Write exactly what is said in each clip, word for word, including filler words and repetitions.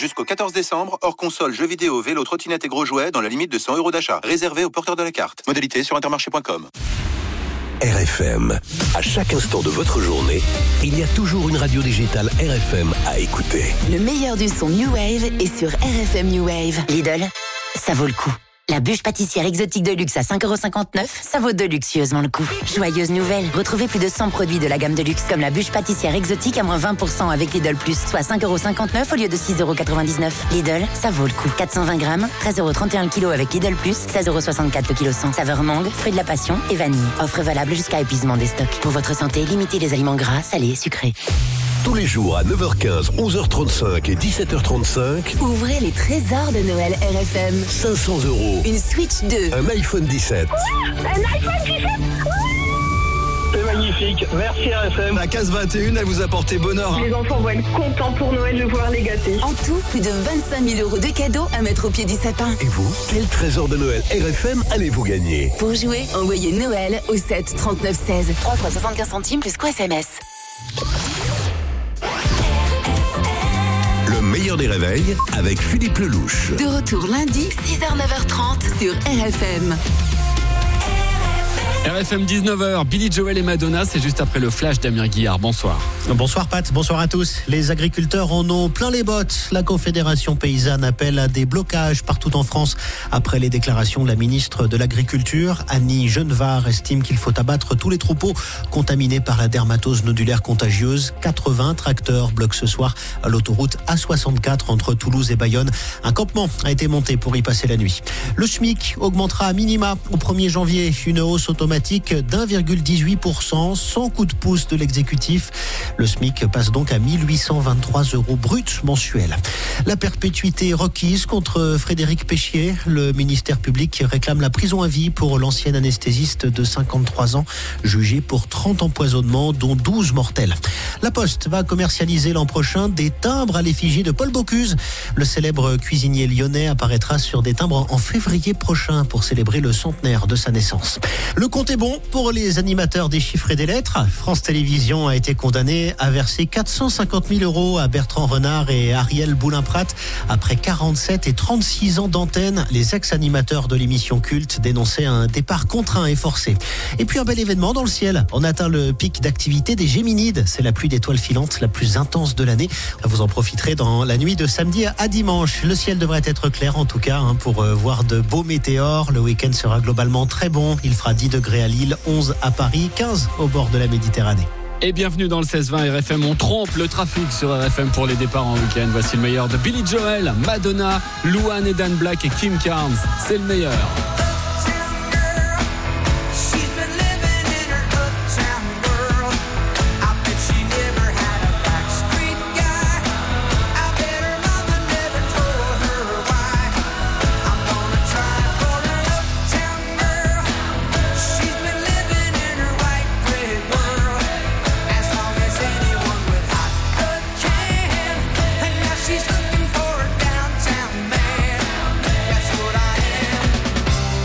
Jusqu'au quatorze décembre, hors console, jeux vidéo, vélo, trottinette et gros jouets dans la limite de cent euros d'achat. Réservé aux porteurs de la carte. Modalité sur intermarché point com. R F M. À chaque instant de votre journée, il y a toujours une radio digitale R F M à écouter. Le meilleur du son New Wave est sur R F M New Wave. Lidl, ça vaut le coup. La bûche pâtissière exotique de luxe à cinq euros cinquante-neuf, ça vaut deluxeusement le coup. Joyeuse nouvelle, retrouvez plus de cent produits de la gamme de luxe, comme la bûche pâtissière exotique à moins vingt pour cent avec Lidl Plus, soit cinq euros cinquante-neuf au lieu de six euros quatre-vingt-dix-neuf. Lidl, ça vaut le coup. quatre cent vingt grammes, treize euros trente et un le kilo avec Lidl Plus, seize euros soixante-quatre le kilo cent. Saveur mangue, fruit de la passion et vanille. Offre valable jusqu'à épuisement des stocks. Pour votre santé, limitez les aliments gras, salés, sucrés. Tous les jours à neuf heures quinze, onze heures trente-cinq et dix-sept heures trente-cinq. Ouvrez les trésors de Noël R F M. cinq cents euros. Une Switch deux. Un iPhone dix-sept. Ouais, un iPhone dix-sept. Ouais. C'est magnifique. Merci R F M. La case vingt et un, elle vous a porté bonheur. Les enfants vont être contents pour Noël de pouvoir les gâter. En tout, plus de vingt-cinq mille euros de cadeaux à mettre au pied du sapin. Et vous, quel trésor de Noël R F M allez-vous gagner? Pour jouer, envoyez Noël au sept trente-neuf seize. trois fois soixante-quinze centimes plus quoi S M S. Le meilleur des réveils avec Philippe Lelouch. De retour lundi, six heures neuf heures trente sur R F M. R F M dix-neuf heures, Billy Joel et Madonna, c'est juste après le flash d'Amir Guillard. Bonsoir. Bonsoir Pat, bonsoir à tous. Les agriculteurs en ont plein les bottes. La Confédération paysanne appelle à des blocages partout en France. Après les déclarations de la ministre de l'Agriculture, Annie Genevard estime qu'il faut abattre tous les troupeaux contaminés par la dermatose nodulaire contagieuse. quatre-vingts tracteurs bloquent ce soir à l'autoroute A soixante-quatre entre Toulouse et Bayonne. Un campement a été monté pour y passer la nuit. Le SMIC augmentera à minima au premier janvier. Une hausse automatique d'un virgule dix-huit pour cent sans coup de pouce de l'exécutif. Le SMIC passe donc à mille huit cent vingt-trois euros bruts mensuels. La perpétuité requise contre Frédéric Péchier. Le ministère public réclame la prison à vie pour l'ancien anesthésiste de cinquante-trois ans, jugé pour trente empoisonnements, dont douze mortels. La Poste va commercialiser l'an prochain des timbres à l'effigie de Paul Bocuse. Le célèbre cuisinier lyonnais apparaîtra sur des timbres en février prochain pour célébrer le centenaire de sa naissance. Le compte est bon pour les animateurs des chiffres et des lettres. France Télévisions a été condamné à verser quatre cent cinquante mille euros à Bertrand Renard et Ariel Boulin-Prat. Après quarante-sept et trente-six ans d'antenne, les ex-animateurs de l'émission culte dénonçaient un départ contraint et forcé. Et puis un bel événement dans le ciel. On atteint le pic d'activité des Géminides. C'est la pluie d'étoiles filantes la plus intense de l'année. Vous en profiterez dans la nuit de samedi à dimanche. Le ciel devrait être clair en tout cas hein, pour voir de beaux météores. Le week-end sera globalement très bon. Il fera dix degrés à Lille, onze à Paris, quinze au bord de la Méditerranée. Et bienvenue dans le seize vingt R F M. On trompe le trafic sur R F M pour les départs en week-end. Voici le meilleur de Billy Joel, Madonna, Louane et Dan Black et Kim Carnes. C'est le meilleur. She's looking for a downtown man. That's what I am.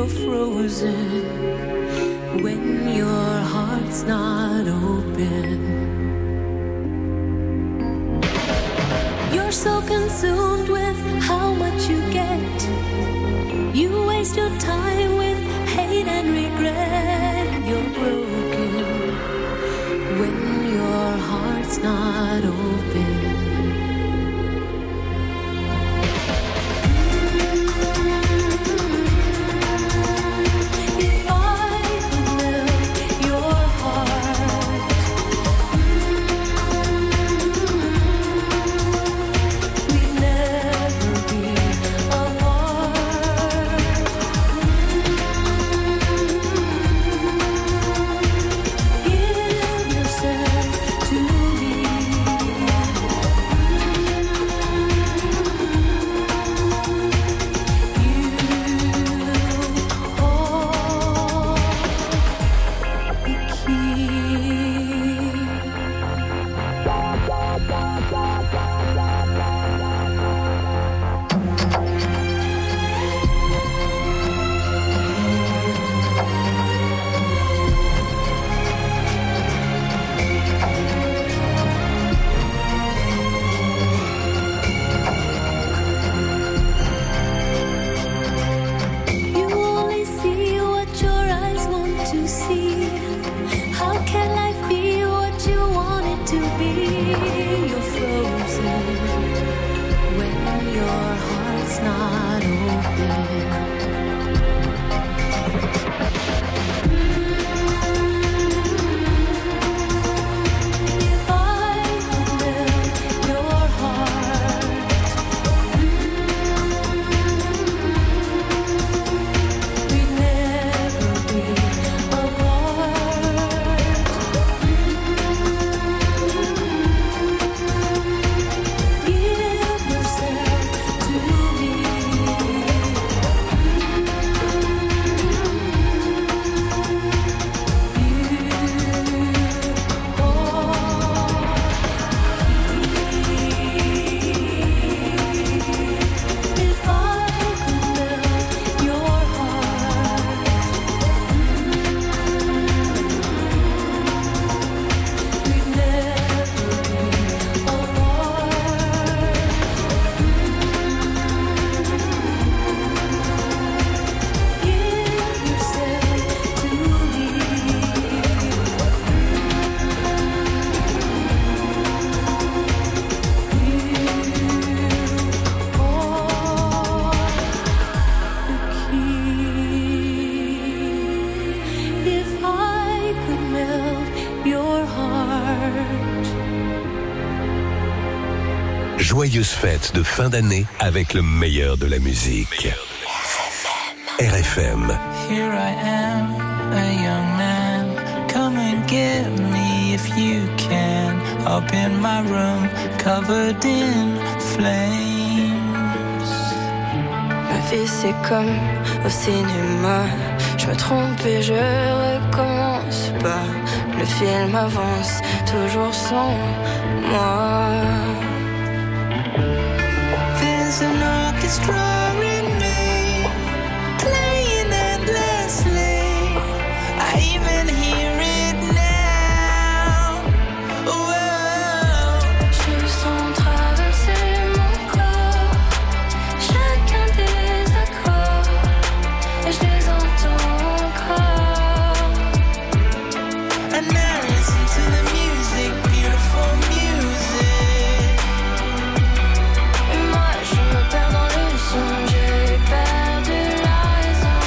you're frozen when your heart's not open. You're so consumed with how much you get. You waste your time with hate and regret. You're broken when your heart's not open. Joyeuse fête de fin d'année avec le meilleur de la musique. R F M. Here I am, a young man. Come and get me if you can. Up in my room, covered in flames. Ma vie c'est comme au cinéma. Je me trompe et je recommence pas. Le film avance toujours sans moi. There's an orchestra in me, playing endlessly. I even hear it now. Whoa. Je sens traverser mon corps, chacun des accords, et je les entends encore. And now listen to the music, beautiful music. J'ai perdu la raison.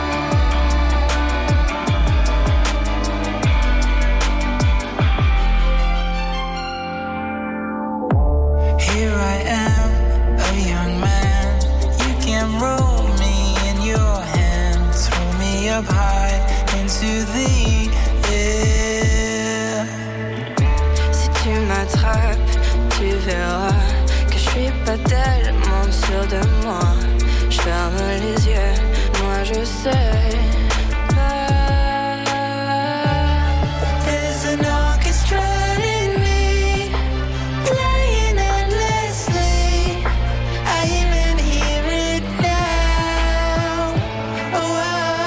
Here I am, a young man. You can roll me in your hand, throw me up high into the air. Si tu m'attrapes, tu verras que je suis pas tellement sûre de moi. Je ferme les yeux, moi je sais pas. There's an orchestra in me, playing endlessly. I even hear it now. Oh, wow.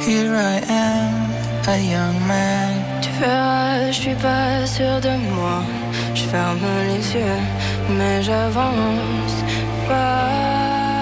Here I am, a young man. Tu verras, je suis pas sûre de moi. Je ferme les yeux, mais j'avance pas.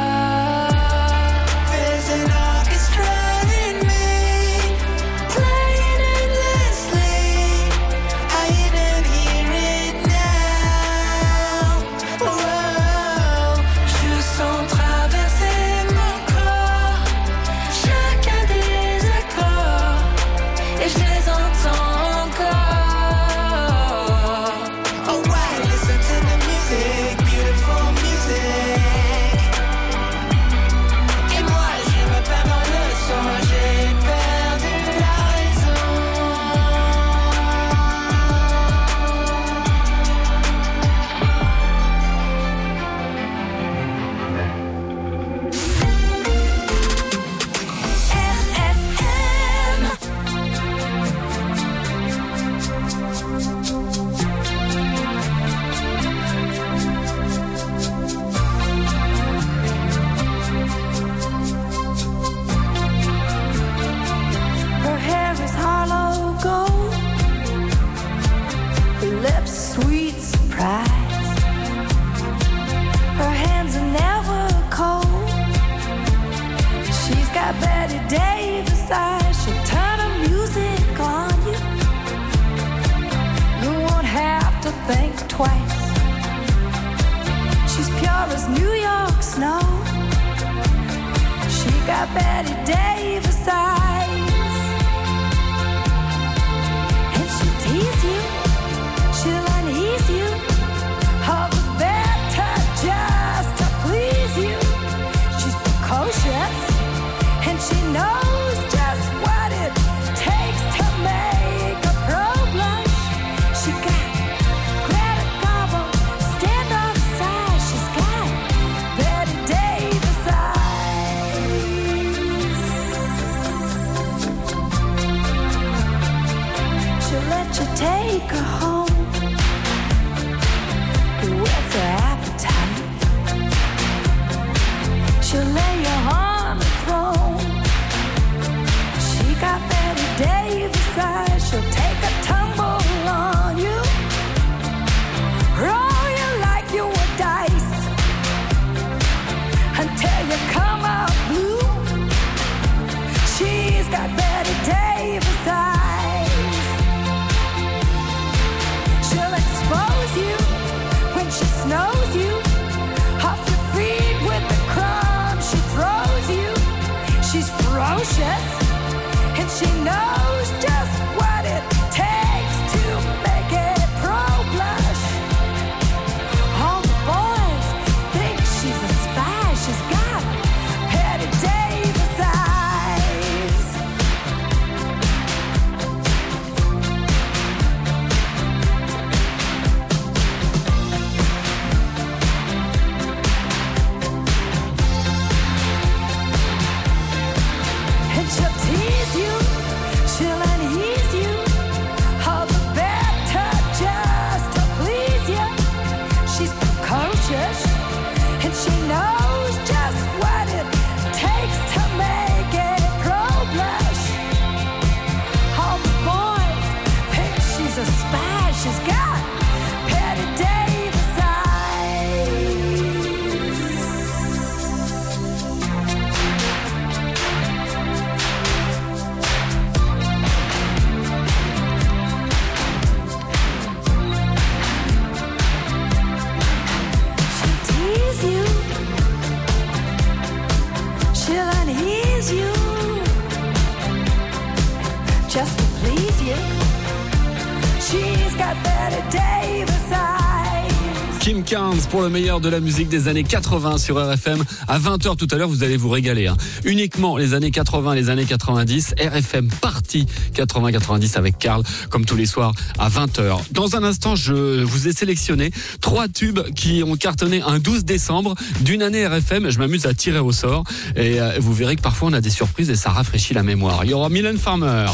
Kim Carnes pour le meilleur de la musique des années quatre-vingts sur R F M. À vingt heures tout à l'heure, vous allez vous régaler. Hein. Uniquement les années quatre-vingts, les années quatre-vingt-dix. R F M partie quatre-vingts quatre-vingt-dix avec Karl, comme tous les soirs à vingt heures. Dans un instant, je vous ai sélectionné trois tubes qui ont cartonné un douze décembre d'une année R F M. Je m'amuse à tirer au sort. Et vous verrez que parfois on a des surprises et ça rafraîchit la mémoire. Il y aura Mylène Farmer.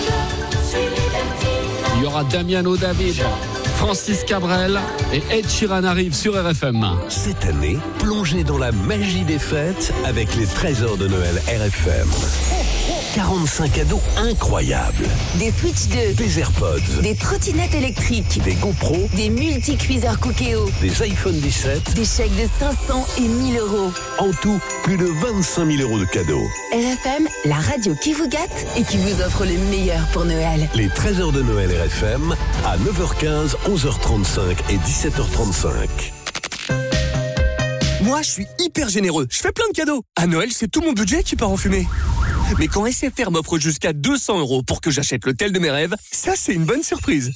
Il y aura Damiano David. Francis Cabrel et Ed Sheeran arrivent sur R F M. Cette année, plongez dans la magie des fêtes avec les trésors de Noël R F M. quarante-cinq cadeaux incroyables. Des Switch deux, Des AirPods, des trottinettes électriques, des GoPro, des multi-cuiseurs Cookéo, des iPhone dix-sept, des chèques de cinq cents et mille euros. en tout, plus de vingt-cinq mille euros de cadeaux. R F M, la radio qui vous gâte et qui vous offre le meilleur pour Noël. Les treize heures de Noël R F M à neuf heures quinze, onze heures trente-cinq et dix-sept heures trente-cinq. Moi, je suis hyper généreux. Je fais plein de cadeaux. À Noël, c'est tout mon budget qui part en fumée. Mais quand S F R m'offre jusqu'à deux cents euros pour que j'achète l'hôtel de mes rêves, ça, c'est une bonne surprise.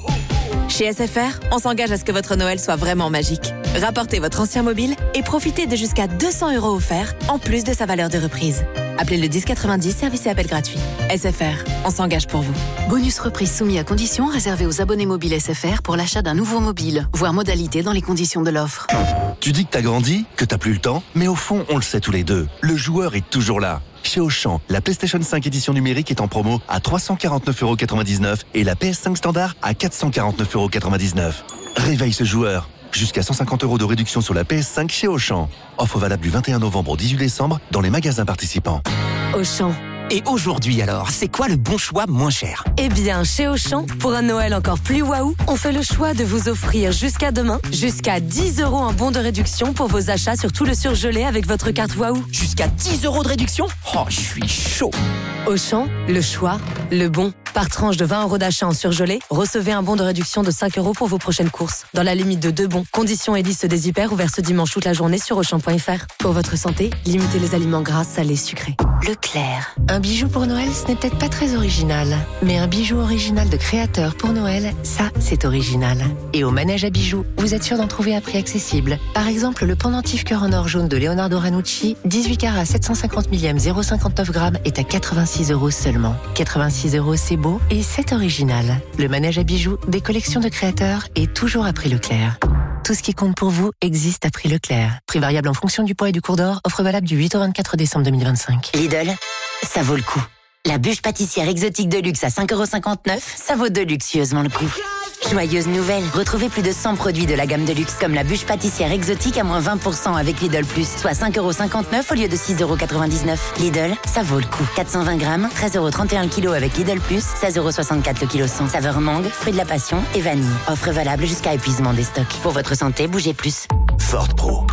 Chez S F R, on s'engage à ce que votre Noël soit vraiment magique. Rapportez votre ancien mobile et profitez de jusqu'à deux cents euros offerts, en plus de sa valeur de reprise. Appelez le dix quatre-vingt-dix, service et appel gratuit. S F R, on s'engage pour vous. Bonus reprise soumis à conditions réservé aux abonnés mobiles S F R pour l'achat d'un nouveau mobile. Voir modalité dans les conditions de l'offre. Tu dis que t'as grandi, que t'as plus le temps, mais au fond, on le sait tous les deux. Le joueur est toujours là. Chez Auchan, la PlayStation cinq édition numérique est en promo à trois cent quarante-neuf euros quatre-vingt-dix-neuf et la P S cinq standard à quatre cent quarante-neuf euros quatre-vingt-dix-neuf. Réveille ce joueur. Jusqu'à cent cinquante euros de réduction sur la P S cinq chez Auchan. Offre valable du vingt et un novembre au dix-huit décembre dans les magasins participants. Auchan. Et aujourd'hui alors, c'est quoi le bon choix moins cher? Eh bien, chez Auchan, pour un Noël encore plus waouh, on fait le choix de vous offrir jusqu'à demain, jusqu'à dix euros en bon de réduction pour vos achats sur tout le surgelé avec votre carte waouh. Jusqu'à dix euros de réduction? Oh, je suis chaud. Auchan, le choix, le bon. Par tranche de vingt euros d'achat en surgelé, recevez un bon de réduction de cinq euros pour vos prochaines courses. Dans la limite de deux bons. Conditions et liste des hyper ouverts ce dimanche toute la journée sur auchan point f r. Pour votre santé, limitez les aliments gras, salés, sucrés. Leclerc. Un bijou pour Noël, ce n'est peut-être pas très original. Mais un bijou original de créateur pour Noël, ça, c'est original. Et au manège à bijoux, vous êtes sûr d'en trouver à prix accessible. Par exemple, le pendentif cœur en or jaune de Leonardo Ranucci, dix-huit carats sept cent cinquante millième, zéro virgule cinquante-neuf grammes, est à quatre-vingt-six euros seulement. quatre-vingt-six euros, c'est beau et c'est original. Le manège à bijoux, des collections de créateurs et toujours à prix Leclerc. Tout ce qui compte pour vous existe à prix Leclerc. Prix variable en fonction du poids et du cours d'or. Offre valable du huit au vingt-quatre décembre deux mille vingt-cinq. Lidl, ça vaut le coup. La bûche pâtissière exotique de luxe à cinq euros cinquante-neuf, ça vaut deluxeusement le coup. Joyeuse nouvelle, retrouvez plus de cent produits de la gamme de luxe comme la bûche pâtissière exotique à moins vingt pour cent avec Lidl Plus, soit cinq euros cinquante-neuf au lieu de six euros quatre-vingt-dix-neuf. Lidl, ça vaut le coup. quatre cent vingt grammes, treize euros trente et un le kilo avec Lidl Plus, seize euros soixante-quatre le kilo cent. Saveur mangue, fruit de la passion et vanille. Offre valable jusqu'à épuisement des stocks. Pour votre santé, bougez plus. Ford Pro.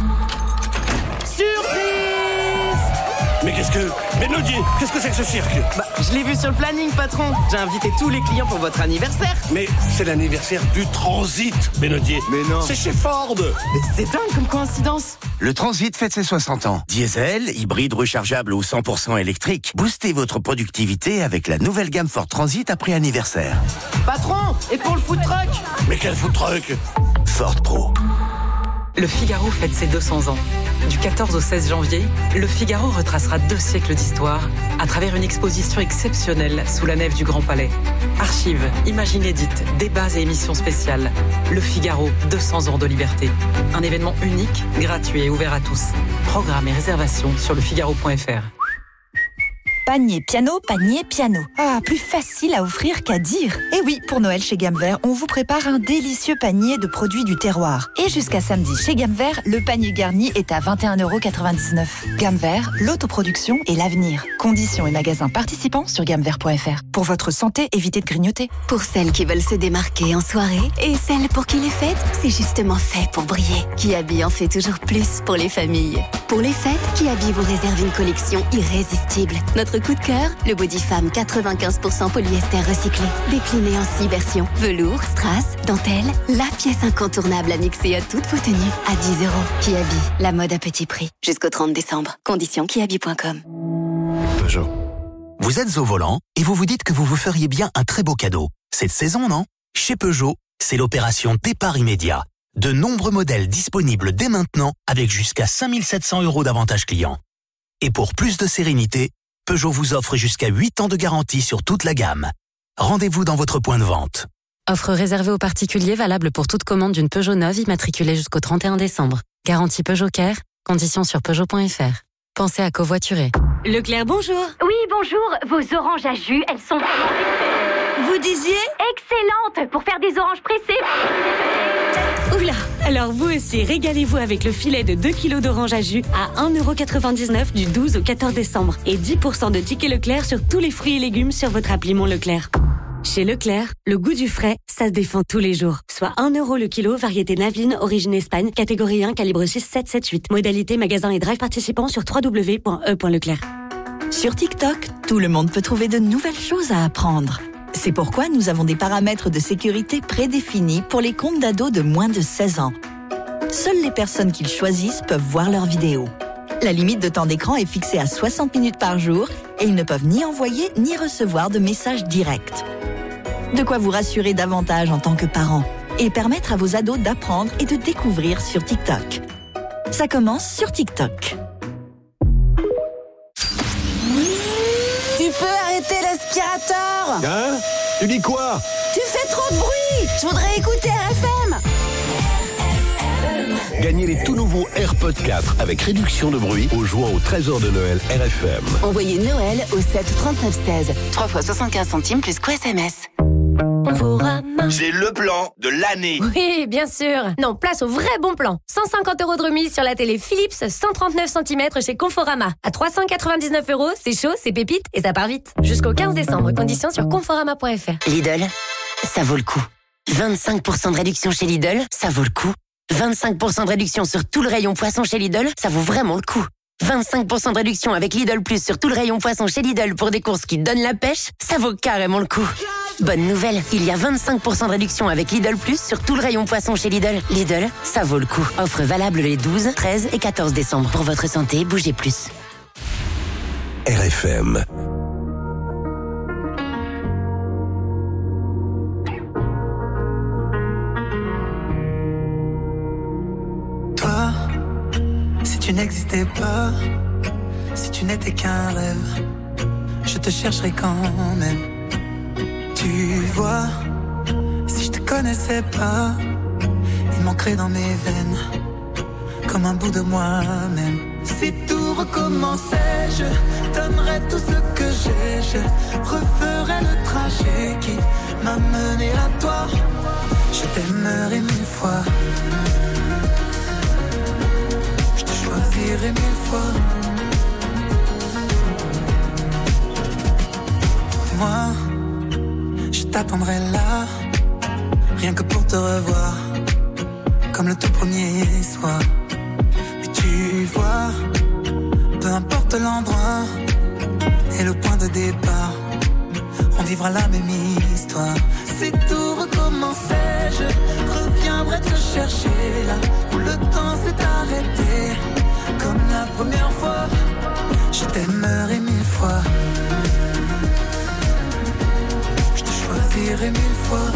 Mais qu'est-ce que... Mélodie, qu'est-ce que c'est que ce cirque? Bah, je l'ai vu sur le planning, patron. J'ai invité tous les clients pour votre anniversaire. Mais c'est l'anniversaire du Transit, Mélodie. Mais non. C'est chez Ford. Mais c'est dingue comme coïncidence. Le Transit fête ses soixante ans. Diesel, hybride rechargeable ou cent pour cent électrique. Boostez votre productivité avec la nouvelle gamme Ford Transit après anniversaire. Patron, et pour le food truck? Mais quel food truck? Ford Pro. Le Figaro fête ses deux cents ans. Du quatorze au seize janvier, Le Figaro retracera deux siècles d'histoire à travers une exposition exceptionnelle sous la nef du Grand Palais. Archives, images inédites, débats et émissions spéciales. Le Figaro, deux cents ans de liberté. Un événement unique, gratuit et ouvert à tous. Programme et réservation sur le figaro point f r. Panier piano, panier piano. Ah, plus facile à offrir qu'à dire. Et oui, pour Noël chez Gamme Vert, on vous prépare un délicieux panier de produits du terroir. Et jusqu'à samedi chez Gamme Vert, le panier garni est à vingt et un euros quatre-vingt-dix-neuf. Gamme Vert, l'autoproduction et l'avenir. Conditions et magasins participants sur gamme vert point f r. Pour votre santé, évitez de grignoter. Pour celles qui veulent se démarquer en soirée et celles pour qui les fêtes, c'est justement fait pour briller. Kiabi en fait toujours plus pour les familles. Pour les fêtes, Kiabi vous réserve une collection irrésistible. Notre coup de cœur, le body femme quatre-vingt-quinze pour cent polyester recyclé. Décliné en six versions. Velours, strass, dentelle, la pièce incontournable à mixer à toutes vos tenues. À dix euros. Kiabi, la mode à petit prix. Jusqu'au trente décembre. Conditions kiabi point com. Peugeot. Vous êtes au volant et vous vous dites que vous vous feriez bien un très beau cadeau. Cette saison, non? Chez Peugeot, c'est l'opération départ immédiat. De nombreux modèles disponibles dès maintenant avec jusqu'à cinq mille sept cents euros d'avantages clients. Et pour plus de sérénité, Peugeot vous offre jusqu'à huit ans de garantie sur toute la gamme. Rendez-vous dans votre point de vente. Offre réservée aux particuliers valable pour toute commande d'une Peugeot neuve immatriculée jusqu'au trente et un décembre. Garantie Peugeot Care, conditions sur peugeot point f r. Pensez à covoiturer. Leclerc, bonjour. Oui, bonjour. Vos oranges à jus, elles sont... Vous disiez? Excellentes pour faire des oranges pressées. Oula! Alors vous aussi, régalez-vous avec le filet de deux kilos d'orange à jus à un euro quatre-vingt-dix-neuf du douze au quatorze décembre et dix pour cent de tickets Leclerc sur tous les fruits et légumes sur votre appli Mon Leclerc. Chez Leclerc, le goût du frais, ça se défend tous les jours. Soit un euro le kilo, variété Naveline, origine Espagne, catégorie un, calibre six sept sept huit. Modalité magasin et drive participants sur w w w point e point leclerc. Sur TikTok, tout le monde peut trouver de nouvelles choses à apprendre. C'est pourquoi nous avons des paramètres de sécurité prédéfinis pour les comptes d'ados de moins de seize ans. Seules les personnes qu'ils choisissent peuvent voir leurs vidéos. La limite de temps d'écran est fixée à soixante minutes par jour et ils ne peuvent ni envoyer ni recevoir de messages directs. De quoi vous rassurer davantage en tant que parent et permettre à vos ados d'apprendre et de découvrir sur TikTok. Ça commence sur TikTok. Tu peux arrêter l'aspirateur? Hein? Tu dis quoi? Tu fais trop de bruit! Je voudrais écouter R F M! Gagnez les tout nouveaux AirPods quatre avec réduction de bruit au jouant au trésor de Noël R F M. Envoyez Noël au sept trente-neuf seize. trois fois soixante-quinze centimes plus quoi S M S. J'ai le plan de l'année. Oui, bien sûr. Non, place au vrai bon plan. cent cinquante euros de remise sur la télé Philips cent trente-neuf centimètres chez Conforama. À trois cent quatre-vingt-dix-neuf euros, c'est chaud, c'est pépite et ça part vite. Jusqu'au quinze décembre, conditions sur conforama point f r. Lidl, ça vaut le coup. vingt-cinq pour cent de réduction chez Lidl, ça vaut le coup. vingt-cinq pour cent de réduction sur tout le rayon poisson chez Lidl, ça vaut vraiment le coup. vingt-cinq pour cent de réduction avec Lidl Plus sur tout le rayon poisson chez Lidl pour des courses qui donnent la pêche, ça vaut carrément le coup. Bonne nouvelle, il y a vingt-cinq pour cent de réduction avec Lidl Plus sur tout le rayon poisson chez Lidl. Lidl, ça vaut le coup. Offre valable les douze, treize et quatorze décembre. Pour votre santé, bougez plus. R F M. Toi, si tu n'existais pas, si tu n'étais qu'un rêve, je te chercherais quand même. Tu vois, si je te connaissais pas, il manquerait dans mes veines comme un bout de moi-même. Si tout recommençait, je donnerais tout ce que j'ai, je referais le trajet qui m'a mené à toi. Je t'aimerais mille fois, je te choisirais mille fois. Moi, je t'attendrai là, rien que pour te revoir, comme le tout premier soir. Mais tu vois, peu importe l'endroit et le point de départ, on vivra la même histoire. Si tout recommençait, je reviendrai te chercher là où le temps s'est arrêté, comme la première fois. Je t'aimerai mille fois, je choisirai mille fois.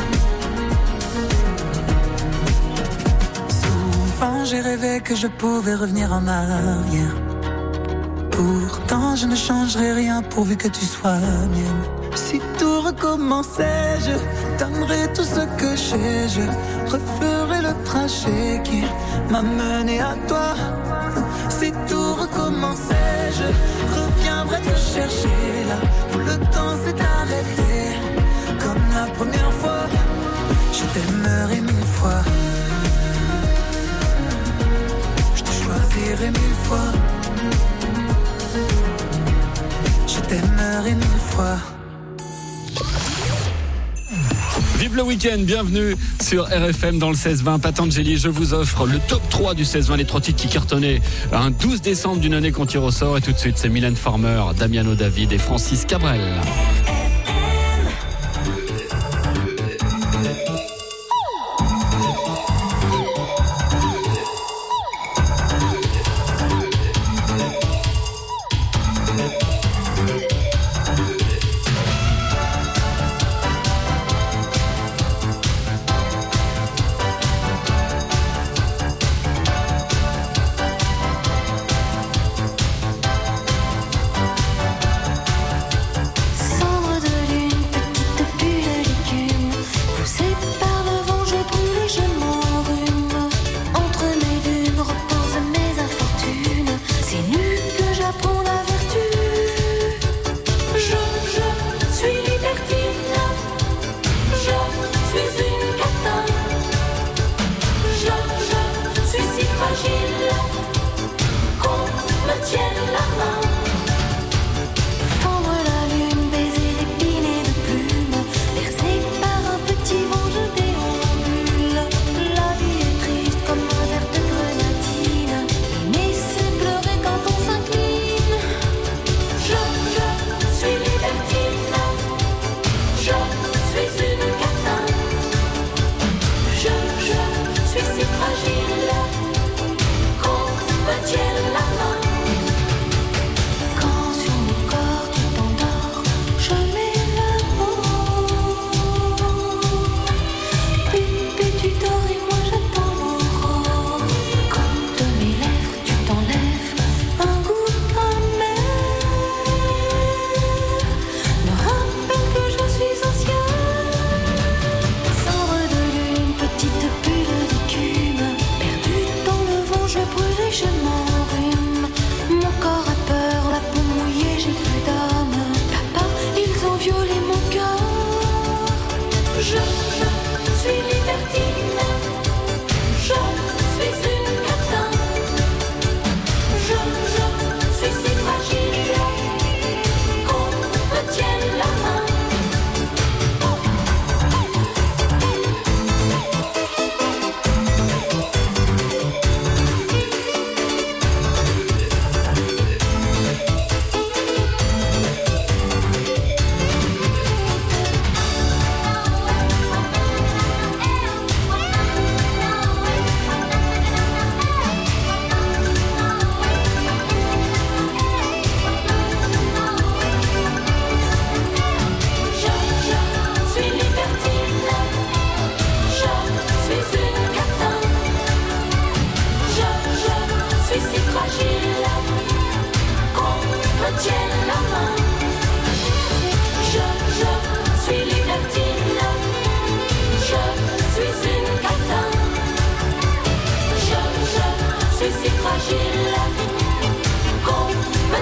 Souvent j'ai rêvé que je pouvais revenir en arrière. Pourtant je ne changerai rien pourvu que tu sois mienne. Si tout recommençait, je donnerais tout ce que j'ai, je referai le trajet qui m'a mené à toi. Si tout recommençait, je reviendrai te chercher là où le temps s'est arrêté, comme la première fois. Je t'aimerai mille fois, je te choisirai mille fois, je t'aimerai mille fois. Vive le week-end, bienvenue sur R F M dans le seize vingt. Patangeli, je vous offre le top trois du seize vingt, les trois titres qui cartonnaient un douze décembre d'une année qu'on tire au sort. Et tout de suite, c'est Mylène Farmer, Damiano David et Francis Cabrel.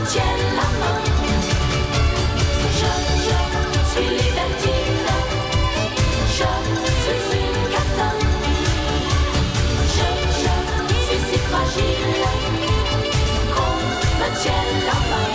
tienne la main. Je, je suis libertine. Je suis une catin. Je, je suis si fragile qu'on me tienne la main.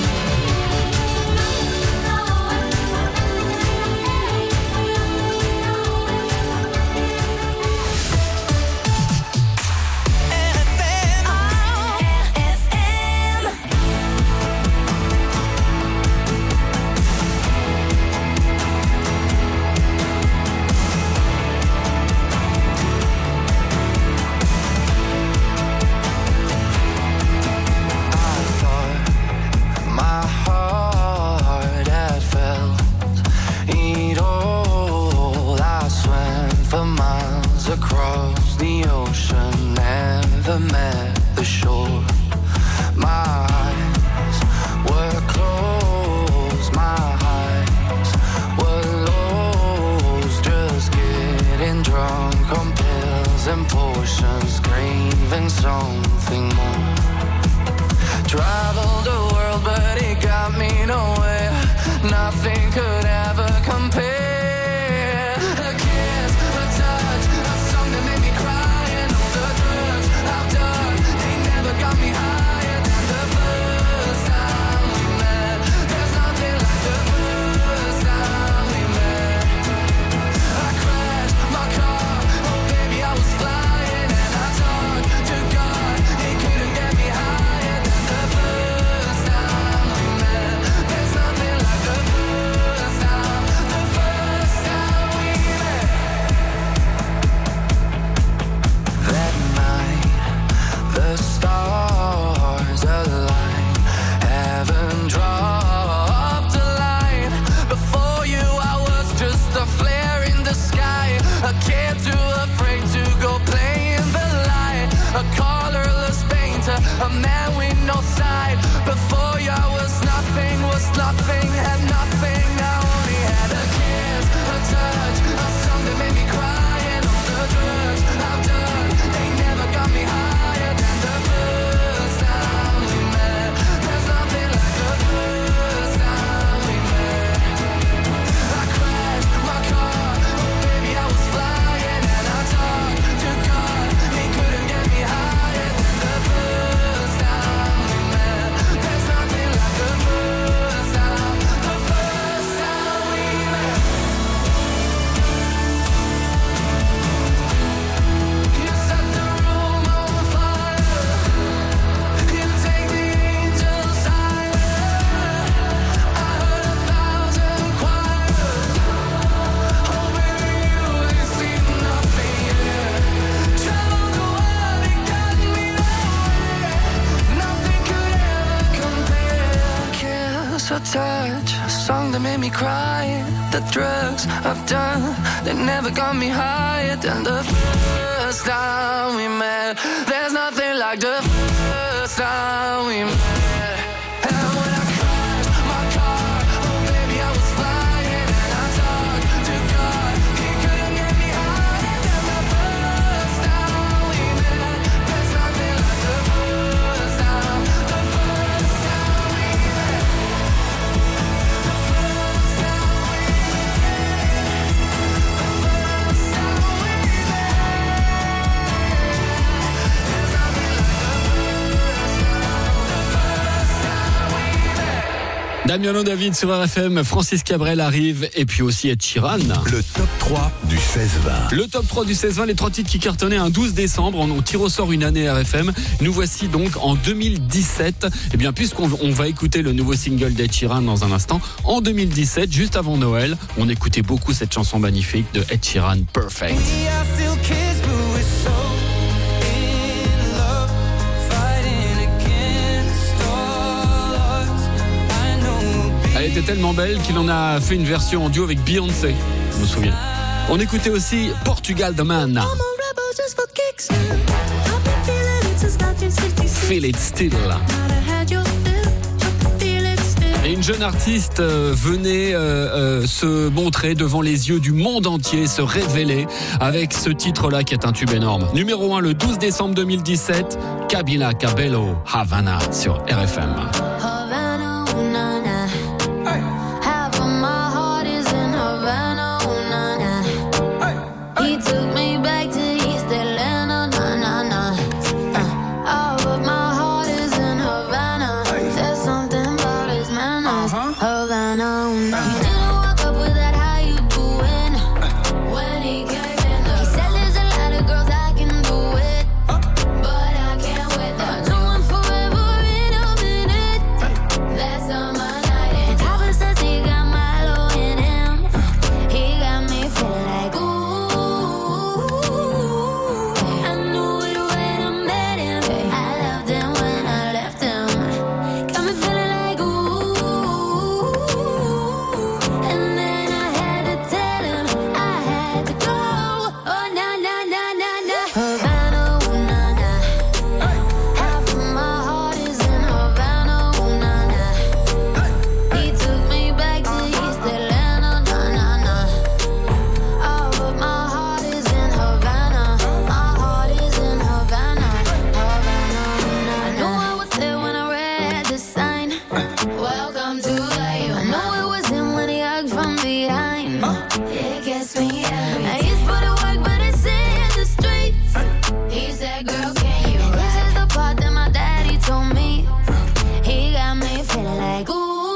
Across the ocean, never met the shore. My eyes were closed, my eyes were lost. Just getting drunk on pills and potions, craving something more. Traveled the world, but it got me nowhere. Nothing could ever compare. A man with no side. Before you I was nothing, was nothing, had nothing. I only had a kiss, a touch, a song that made me cry. And all the drugs I've done, they never got me higher than the first time we met. There's nothing like the first time we met. I crashed my car, oh baby I was flying. And I talked to God, he couldn't get me higher than the first time we met. There's nothing like the first time, the first time we met. You set the room on fire. You take the angels higher. I heard a thousand choirs. Oh baby you ain't seen nothing yet. Traveled the world and got me nowhere. Nothing could ever compare. Kiss or touch, a song that made me cry. The drugs I've done, they never got me higher than the first time we met. There's nothing like the first time we met. And when I crashed my car, oh baby I was flying. And I talked to God, he couldn't get me higher than the first time we met. There's nothing like the first time, the first time we met. The first time we met. The first time we Damiano David sur R F M, Francis Cabrel arrive et puis aussi Ed Sheeran. Le top trois du seize vingt. Le top trois du seize vingt, les trois titres qui cartonnaient un douze décembre. On tire au sort une année R F M. Nous voici donc en deux mille dix-sept. Et bien, puisqu'on on va écouter le nouveau single d'Ed Sheeran dans un instant, en deux mille dix-sept, juste avant Noël, on écoutait beaucoup cette chanson magnifique de Ed Sheeran, Perfect. Elle était tellement belle qu'il en a fait une version en duo avec Beyoncé, je me souviens. On écoutait aussi Portugal The Man. Feel It Still. Et une jeune artiste euh, venait euh, euh, se montrer devant les yeux du monde entier, se révéler avec ce titre-là qui est un tube énorme. Numéro un, le douze décembre deux mille dix-sept, Camila Cabello, Havana sur R F M. Uh-huh. Havana, you didn't walk up with that, how you doing? When he came in, he said there's a lot of girls I can do it, but I can't wait. I know I'm forever in a minute. That's on my night. And Papa says he got Milo in him. He got me feeling like ooh. I knew it when I met him. I loved him when I left him. Got me feeling like ooh. And then I had to tell him I had to go. Oh na na na na na. Havana, ooh na na. Half of my heart is in Havana, ooh na na. He took me back to East Atlanta, na na na. All of my heart is in Havana. My heart is in Havana, Havana, ooh na na. I knew I was there when I read the sign. Welcome to life. I know it was him when he hugged from behind. It gets me every time. I used to put in work, but it's in the streets. He said, girl, can you ride? This is the part that my daddy told me. He got me feeling like ooh.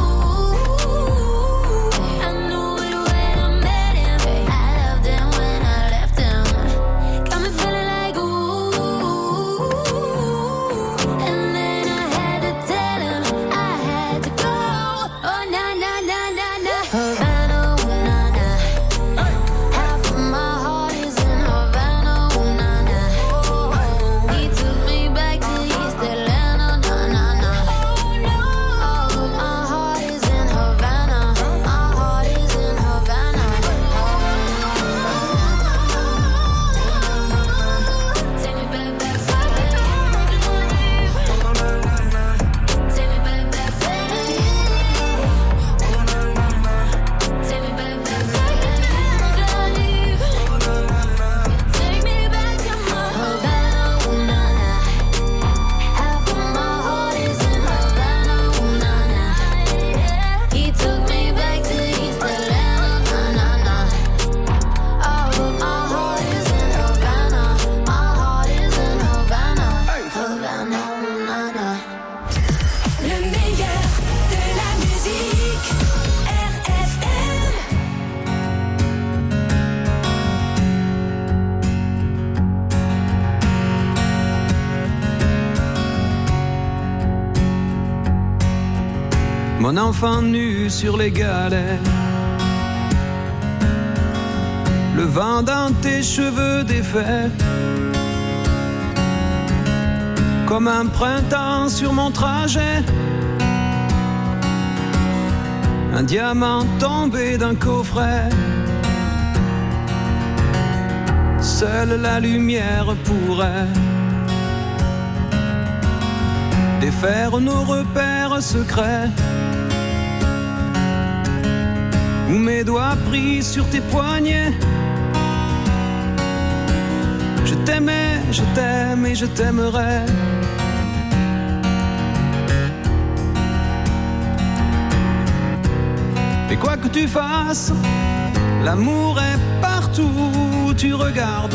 I knew it when I met him. I loved him when I left him. Got me feeling like ooh. And then I had to tell him I had to go. Oh na na na na na. Havana, ooh na na. Half of my heart is in Havana, ooh na na. He took me back to East Atlanta, na na na. All of my heart is in Havana. My heart is in Havana. Take me back, back, back. Take me back, back, back. Take me back, back, back. Take me back to my Havana, ooh na na. Half of my heart is in Havana, ooh na na. He took me back to East Atlanta, na na na. All of my heart is in Havana. My heart is in Havana, Havana, ooh na na. Le meilleur de la musique, R F M. Mon enfant nu sur les galets, le vent dans tes cheveux défaits, comme un printemps sur mon trajet, un diamant tombé d'un coffret. Seule la lumière pourrait défaire nos repères secrets, où mes doigts pris sur tes poignets. Je t'aimais, je t'aime et je t'aimerai. Et quoi que tu fasses, l'amour est partout où tu regardes,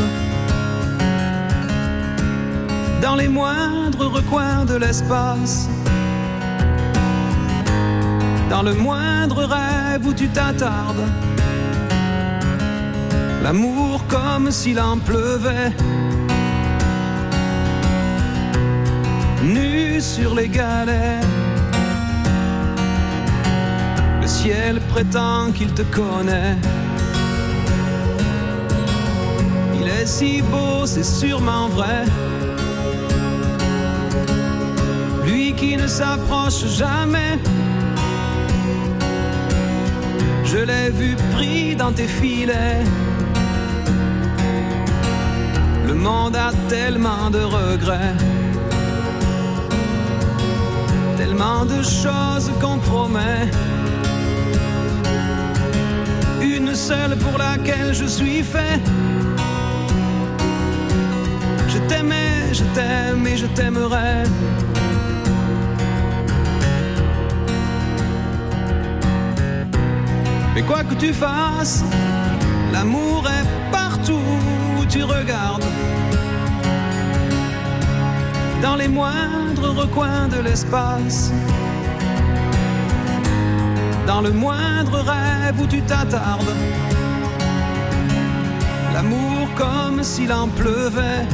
dans les moindres recoins de l'espace, dans le moindre rêve où tu t'attardes. L'amour comme s'il en pleuvait, nu sur les galets. Le ciel prétend qu'il te connaît. Il est si beau, c'est sûrement vrai. Lui qui ne s'approche jamais. Je l'ai vu pris dans tes filets. Le monde a tellement de regrets, tellement de choses qu'on promet. Une seule pour laquelle je suis fait. Je t'aimais, je t'aime et je t'aimerai. Mais quoi que tu fasses, l'amour est partout où tu regardes, dans les moindres recoins de l'espace, dans le moindre rêve où tu t'attardes. L'amour comme s'il en pleuvait,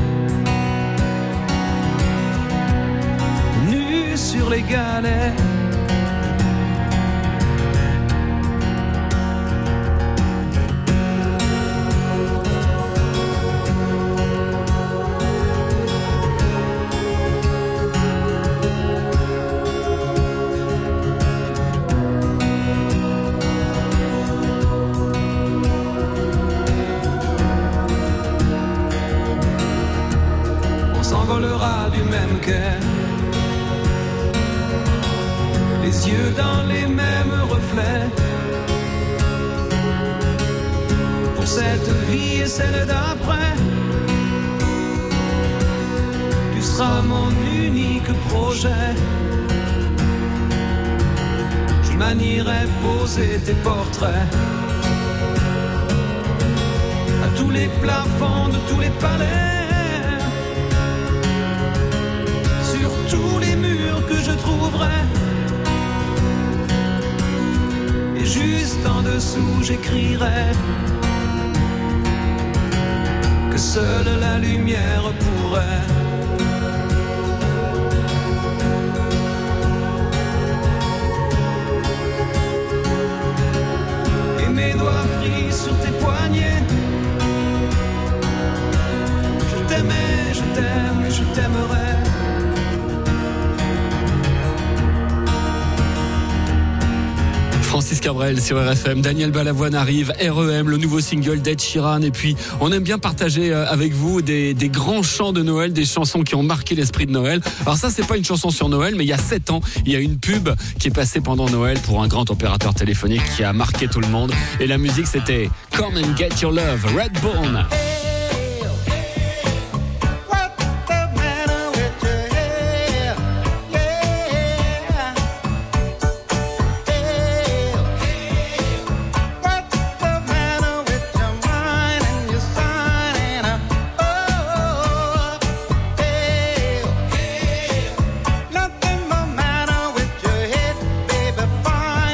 nu sur les galets. Du même quai, les yeux dans les mêmes reflets. Pour cette vie et celle d'après, tu seras mon unique projet. Je manierai poser tes portraits à tous les plafonds de tous les palais, tous les murs que je trouverai. Et juste en dessous j'écrirai que seule la lumière pourrait et mes doigts pris sur tes poignets. Je t'aimais, je t'aime, je t'aimerai. Francis Cabrel sur R F M, Daniel Balavoine arrive, R E M, le nouveau single d'Ed Sheeran. Et puis, on aime bien partager avec vous des, des grands chants de Noël, des chansons qui ont marqué l'esprit de Noël. Alors ça, c'est pas une chanson sur Noël, mais il y a sept ans, il y a une pub qui est passée pendant Noël pour un grand opérateur téléphonique qui a marqué tout le monde. Et la musique, c'était Come and Get Your Love, Redbone.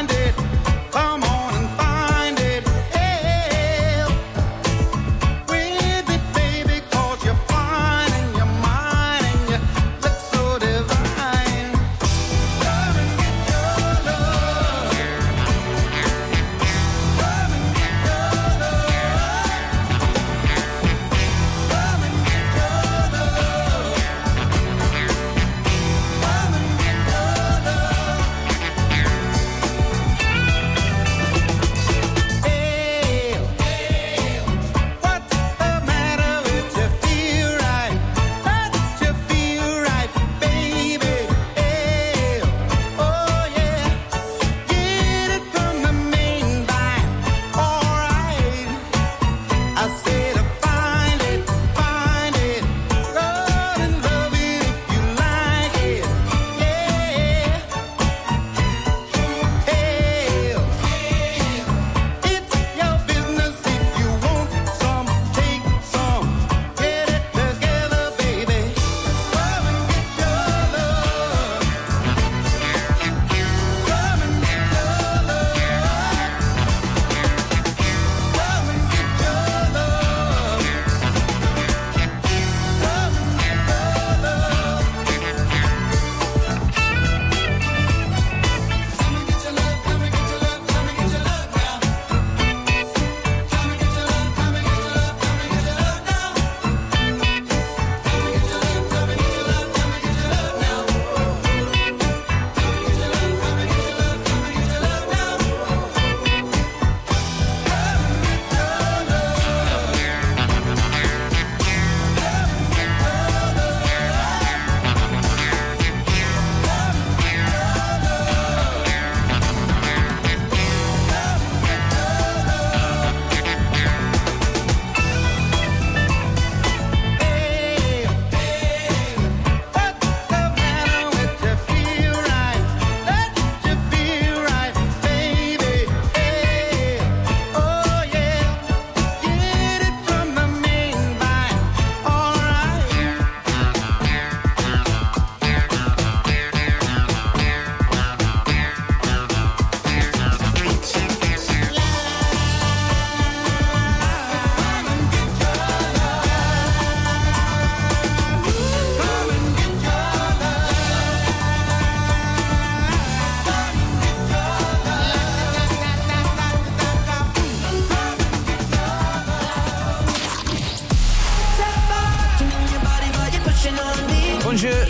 Come on and find it. Hey,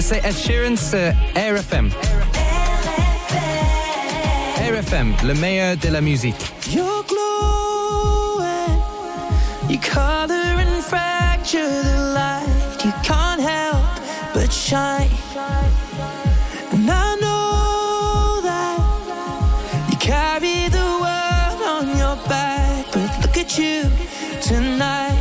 c'est Ed Sheeran, c'est R F M. R F M, le meilleur de la musique. You're glowing, you color and fracture the light. You can't help but shine. And I know that you carry the world on your back, but look at you tonight.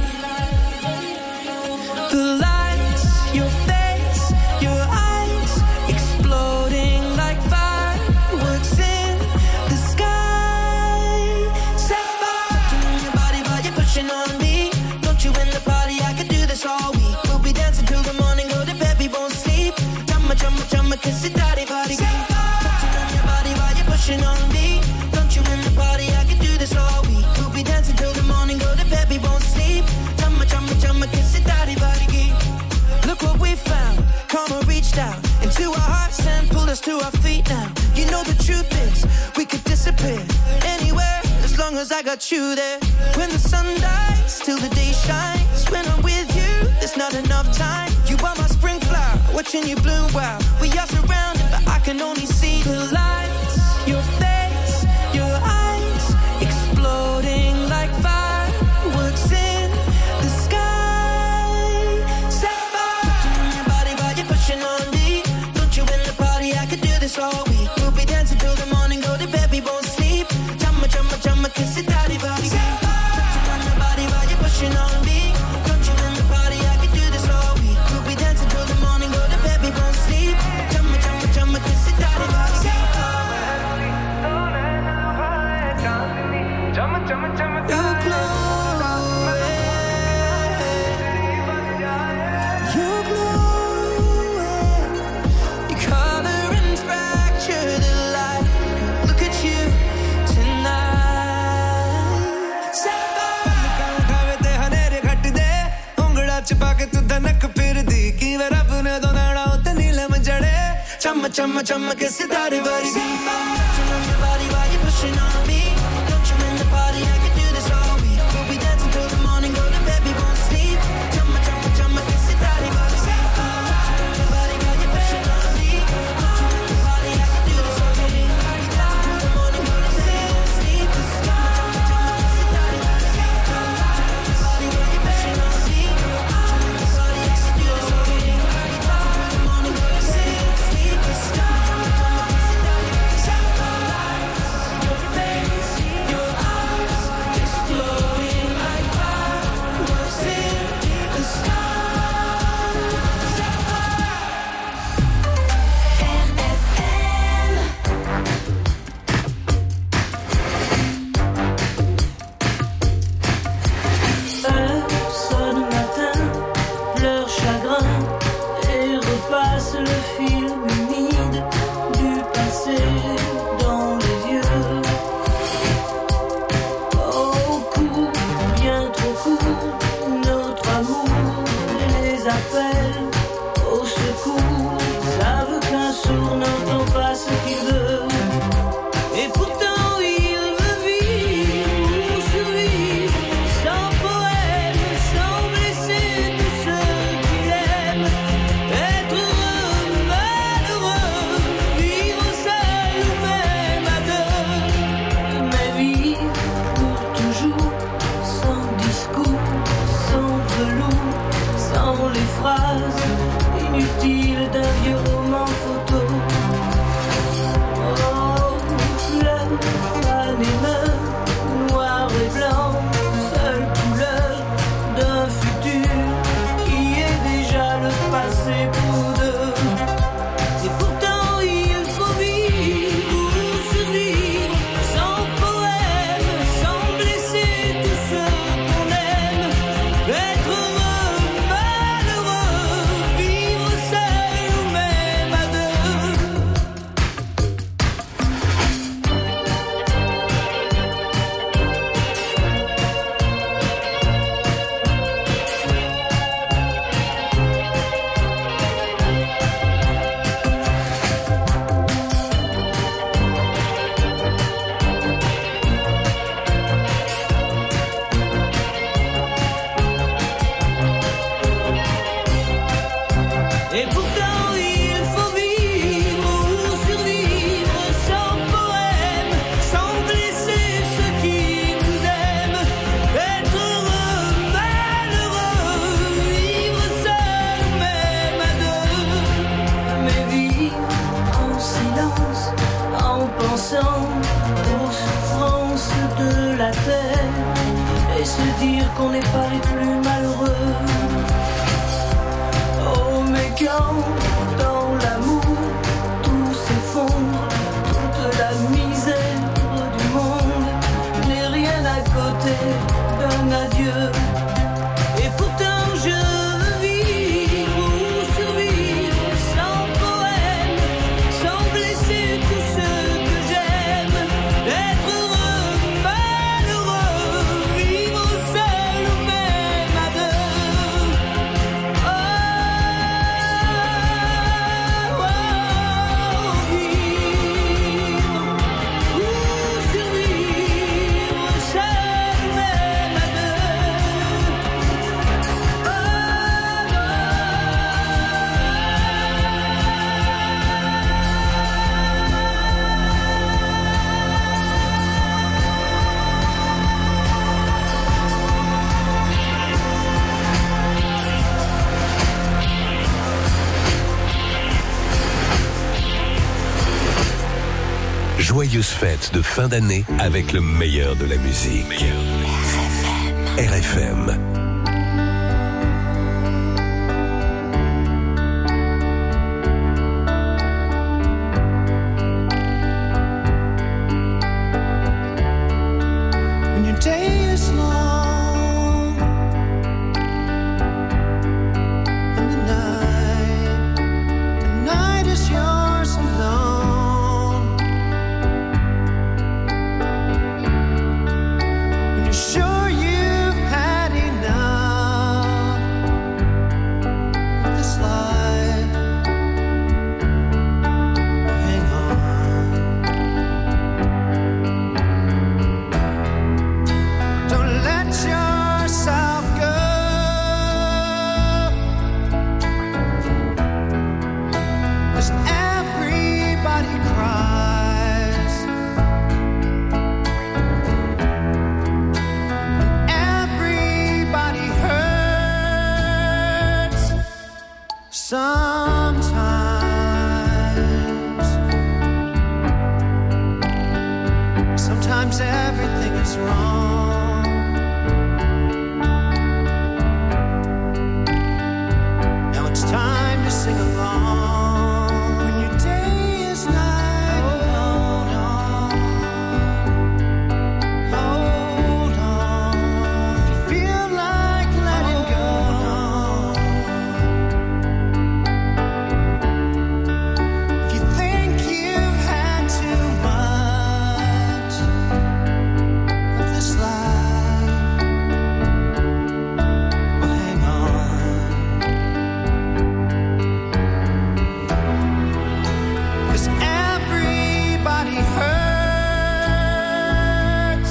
The lights, your face, your eyes, exploding like fireworks in the sky. Set fire to your body while you're pushing on me. Don't you in the party, I could do this all week. We'll be dancing till the morning, go to bed, we won't sleep. Chumma, chumma, chumma, kiss it, daddy, body. Touching on your body while you're pushing on me. Don't you in the party, I could do this all week. We'll be dancing till the morning, go to bed, we won't sleep. Chumma, chumma, chumma, kiss it, daddy, body. Look what we found, karma reached out into our hearts and pulled us to our feet now. You know the truth is, we could disappear anywhere as long as I got you there. When the sun dies, till the day shines. When I'm with you, there's not enough time. You are my spring flower, watching you bloom wild. We are surrounded, but I can only see the lights. Your face, your eyes, exploding like fireworks in the sky. On me, don't you in the party, I could do this all week. We'll be dancing till the morning, go to bed, we won't sleep. Chumma, chumma, chumma, kiss it, daddy, body. Touching on your body while you're pushing on me. Don't you in the party, I could do this all week. We'll be dancing till the morning, go to bed, we won't sleep. Chumma, chumma, chumma, kiss it, daddy, body. Chumma, chumma, chumma, you're close. Chumma, chumma, chumma, kiss it, daddy, body. Touching on your body while you're pushing on me. Don't you in the party, I could do this all week. We'll be dancing till the morning, go to bed, we won't sleep. Chumma, chumma, chumma, kiss it, daddy, body. Touching on your body while you're pushing on me. Don't you in the party, I could do this all week. We'll be dancing till the morning, go to bed, we won't sleep. Chumma, chumma, chumma, kiss it, daddy, body. Touching on your body while you're pushing on me. Don't you in the party, I could do this all week. We'll be dancing till the morning, go to bed, we won't sleep. aux souffrances de la terre et se dire qu'on n'est pas les plus malheureux. Oh, mais quand dans l'amour tout s'effondre, toute la misère du monde n'est rien à côté d'un adieu. Et pourtant je veux vivre ou survivre sans poème, sans blesser tous ceux que j'aime, être heureux, malheureux, vivre seul ou même à deux. Oh, oh, vivre ou survivre seul ou même à deux. Joyeuses fêtes de fin d'année avec le meilleur de la musique. R F M. When your day is long and the night, the night is yours alone. When you're sure you've had enough of this life, hang on. Don't let yourself go. 'Cause everybody cries, and everybody hurts sometimes. Sometimes everything is wrong. Now it's time to sing along. When your day is night, hold on, hold on. If you feel like letting go, if you think you've had too much of this life, well, hang on. 'Cause everybody hurts.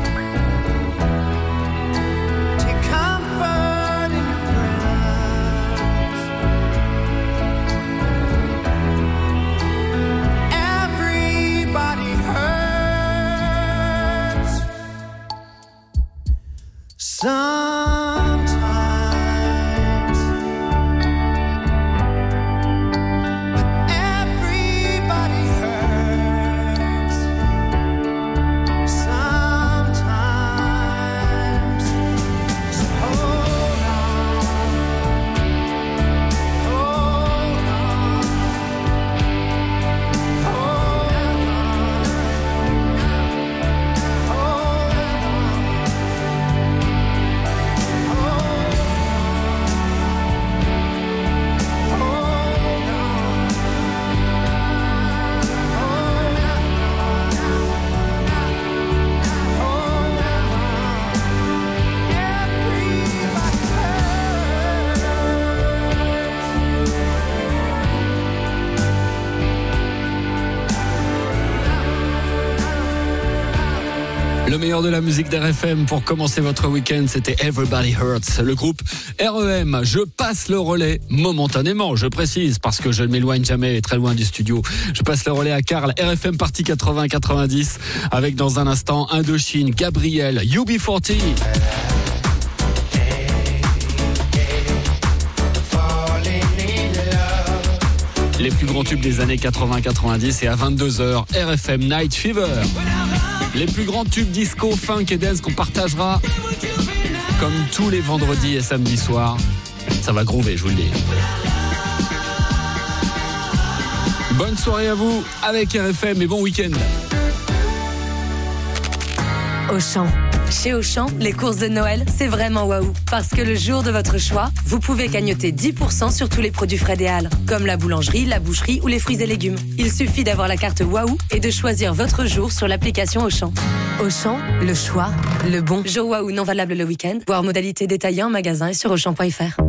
Take comfort in your prayers. Everybody hurts sometimes. Everybody hurts sometimes. So hold on, hold on, hold Le meilleur de la musique d'R F M pour commencer votre week-end, c'était Everybody Hurts. Le groupe R E M, je passe le relais momentanément, je précise, parce que je ne m'éloigne jamais très loin du studio. Je passe le relais à Karl, R F M partie quatre-vingts quatre-vingt-dix, avec dans un instant Indochine, Gabriel, U B quarante. Les plus grands tubes des années quatre-vingts quatre-vingt-dix et à vingt-deux heures, R F M Night Fever. Les plus grands tubes disco, funk et dance qu'on partagera comme tous les vendredis et samedis soirs. Ça va groover, je vous le dis. Bonne soirée à vous avec R F M et bon week-end. Auchan. Chez Auchan, les courses de Noël, c'est vraiment waouh. Parce que le jour de votre choix, vous pouvez cagnotter dix pour cent sur tous les produits Fred et Halles, comme la boulangerie, la boucherie ou les fruits et légumes. Il suffit d'avoir la carte waouh et de choisir votre jour sur l'application Auchan. Auchan, le choix, le bon. Jour waouh non valable le week-end. Voir modalité détaillée en magasin et sur auchan point f r.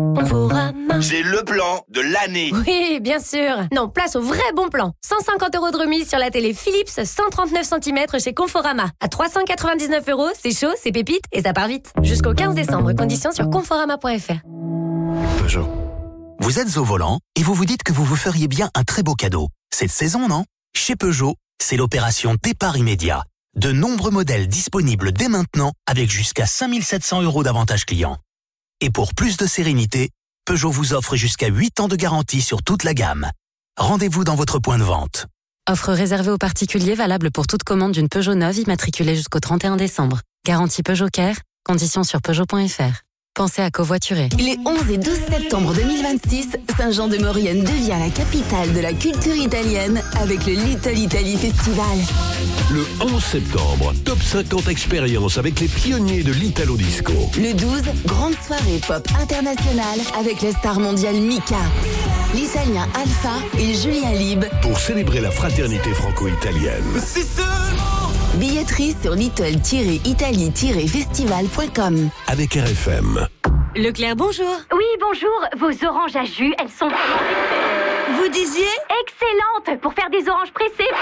C'est le plan de l'année. Oui, bien sûr. Non, place au vrai bon plan. cent cinquante euros de remise sur la télé Philips cent trente-neuf centimètres chez Conforama. À trois cent quatre-vingt-dix-neuf euros, c'est chaud, c'est pépite et ça part vite. Jusqu'au quinze décembre, conditions sur conforama point f r. Peugeot. Vous êtes au volant et vous vous dites que vous vous feriez bien un très beau cadeau. Cette saison, non? Chez Peugeot, c'est l'opération départ immédiat. De nombreux modèles disponibles dès maintenant avec jusqu'à cinq mille sept cents euros d'avantages clients. Et pour plus de sérénité, Peugeot vous offre jusqu'à huit ans de garantie sur toute la gamme. Rendez-vous dans votre point de vente. Offre réservée aux particuliers valable pour toute commande d'une Peugeot neuve immatriculée jusqu'au trente et un décembre. Garantie Peugeot Care, conditions sur peugeot point f r. Pensez à covoiturer. Les onze et douze septembre deux mille vingt-six, Saint-Jean-de-Maurienne devient la capitale de la culture italienne avec le Little Italy Festival. Le onze septembre, top cinquante expériences avec les pionniers de l'Italo Disco. Le douze, grande soirée pop internationale avec les stars mondiales Mika, l'Italien Alpha et Julien Lib. Pour célébrer la fraternité franco-italienne. C'est seulement billetterie sur little tiret italy tiret festival point com. Avec R F M. Leclerc, bonjour. Oui, bonjour. Vos oranges à jus, elles sont vraiment... Vous disiez? Excellentes pour faire des oranges pressées.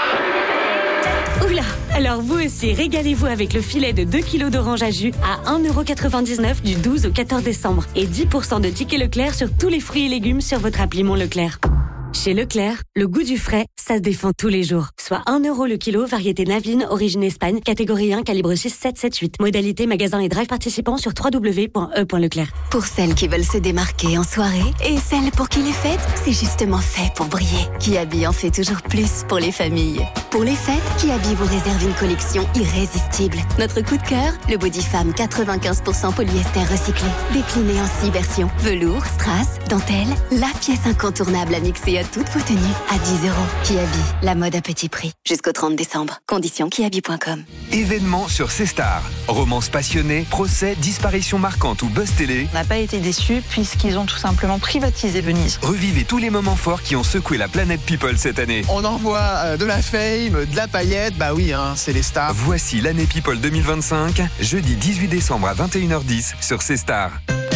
Oula. Alors vous aussi, régalez-vous avec le filet de deux kilos d'oranges à jus à un euro quatre-vingt-dix-neuf du douze au quatorze décembre. Et dix pour cent de tickets Leclerc sur tous les fruits et légumes sur votre appli Mon Leclerc. Chez Leclerc, le goût du frais, ça se défend tous les jours. Soit un euro le kilo, variété Navine, origine Espagne, catégorie un, calibre six sept sept huit. Modalité magasin et drive participants sur w w w point e point leclerc. Pour celles qui veulent se démarquer en soirée et celles pour qui les fêtes, c'est justement fait pour briller. Qui habille en fait toujours plus pour les familles. Pour les fêtes, Qui habille vous réserve une collection irrésistible. Notre coup de cœur, le Body Femme quatre-vingt-quinze pour cent polyester recyclé. Décliné en six versions. Velours, strass, dentelle, la pièce incontournable à mixer à toutes vos tenues à dix euros. Qui habille, la mode à petit prix. Jusqu'au trente décembre. Conditions qui habille point com. Événements sur C Star. Romances passionnées, procès, disparitions marquantes ou buzz télé. On n'a pas été déçus puisqu'ils ont tout simplement privatisé Venise. Revivez tous les moments forts qui ont secoué la planète People cette année. On envoie euh, de la fame, de la paillette, bah oui, hein, c'est les stars. Voici l'année People deux mille vingt-cinq, jeudi dix-huit décembre à vingt et une heures dix sur C Star.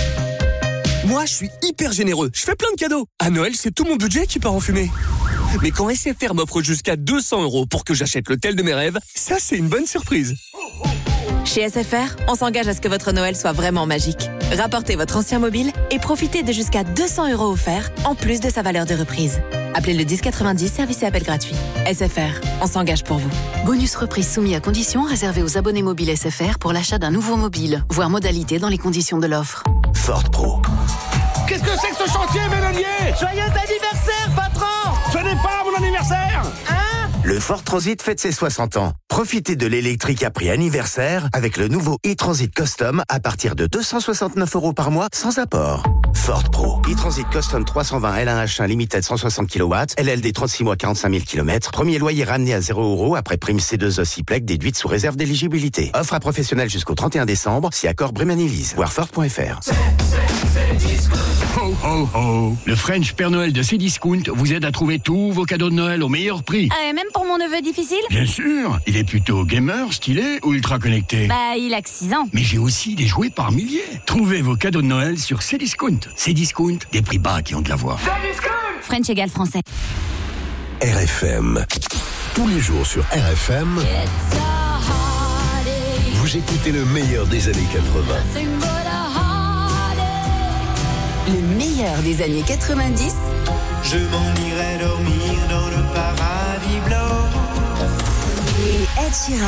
Moi, je suis hyper généreux. Je fais plein de cadeaux. À Noël, c'est tout mon budget qui part en fumée. Mais quand S F R m'offre jusqu'à deux cents euros pour que j'achète l'hôtel de mes rêves, ça, c'est une bonne surprise. Chez S F R, on s'engage à ce que votre Noël soit vraiment magique. Rapportez votre ancien mobile et profitez de jusqu'à deux cents euros offerts, en plus de sa valeur de reprise. Appelez le dix quatre-vingt-dix, service et appel gratuit. S F R, on s'engage pour vous. Bonus reprise soumis à conditions réservé aux abonnés mobiles S F R pour l'achat d'un nouveau mobile. Voir modalité dans les conditions de l'offre. Ford Pro. Qu'est-ce que c'est que ce chantier, Mélanier? Joyeux anniversaire, patron! Ce n'est pas mon anniversaire! Hein? Le Ford Transit fête ses soixante ans. Profitez de l'électrique à prix anniversaire avec le nouveau e-Transit Custom à partir de deux cent soixante-neuf euros par mois sans apport. Ford Pro. e-Transit Custom trois cent vingt L un H un Limited cent soixante kilowatts, L L D trente-six mois quarante-cinq mille kilomètres. Premier loyer ramené à zéro euros après prime C deux O Ciplec déduite sous réserve d'éligibilité. Offre à professionnels jusqu'au trente et un décembre, si accord Bremen-Élise. Voir Ford point F R. Ho ho ho! Le French Père Noël de Cdiscount vous aide à trouver tous vos cadeaux de Noël au meilleur prix. Ah, et même pour mon neveu difficile? Bien sûr! Il est plutôt gamer, stylé ou ultra connecté? Bah, il a que six ans. Mais j'ai aussi des jouets par milliers. Trouvez vos cadeaux de Noël sur Cdiscount. Cdiscount, des prix bas qui ont de la voix. French égale français. R F M. Tous les jours sur R F M, vous écoutez le meilleur des années quatre-vingts. Le meilleur des années quatre-vingt-dix. Je m'en irai dormir dans le paradis blanc. Et Ed Sheeran.